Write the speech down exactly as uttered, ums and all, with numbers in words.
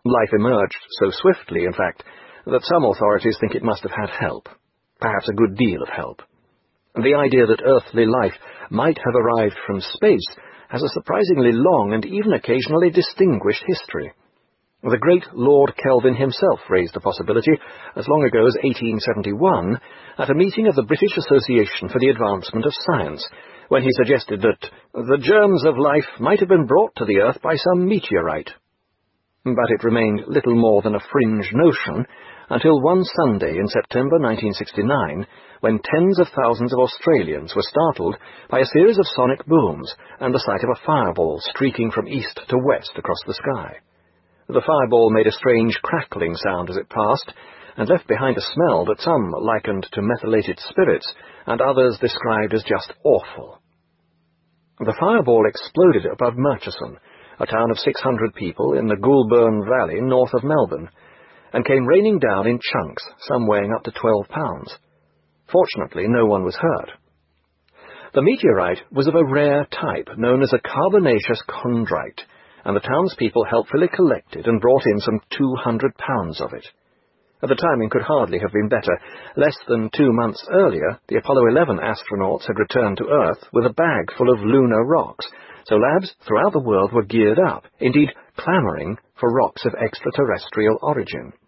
Life emerged so swiftly, in fact, that some authorities think it must have had help, perhaps a good deal of help. The idea that earthly life might have arrived from space has a surprisingly long and even occasionally distinguished history. The great Lord Kelvin himself raised the possibility as long ago as eighteen seventy-one at a meeting of the British Association for the Advancement of Science, when he suggested that the germs of life might have been brought to the Earth by some meteorite. But it remained little more than a fringe notion until one Sunday in September nineteen sixty-nine, when tens of thousands of Australians were startled by a series of sonic booms and the sight of a fireball streaking from east to west across the sky. The fireball made a strange crackling sound as it passed, and left behind a smell that some likened to methylated spirits, and others described as just awful. The fireball exploded above Murchison, a town of six hundred people in the Goulburn Valley north of Melbourne, and came raining down in chunks, some weighing up to twelve pounds. Fortunately, no one was hurt. The meteorite was of a rare type known as a carbonaceous chondrite, and the townspeople helpfully collected and brought in some two hundred pounds of it. The timing could hardly have been better. Less than two months earlier, the Apollo eleven astronauts had returned to Earth with a bag full of lunar rocks, so labs throughout the world were geared up, indeed clamouring for rocks of extraterrestrial origin.